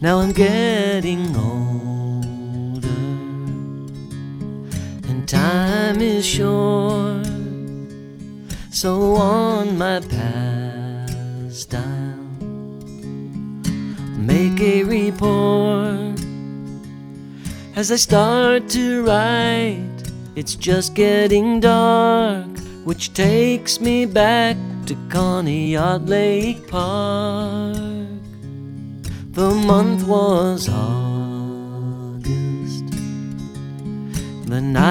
Now I'm getting older, and time is short. So on my past I'll make a report. As I start to write, it's just getting dark, which takes me back to Conneaut Lake Park. The month was August, the night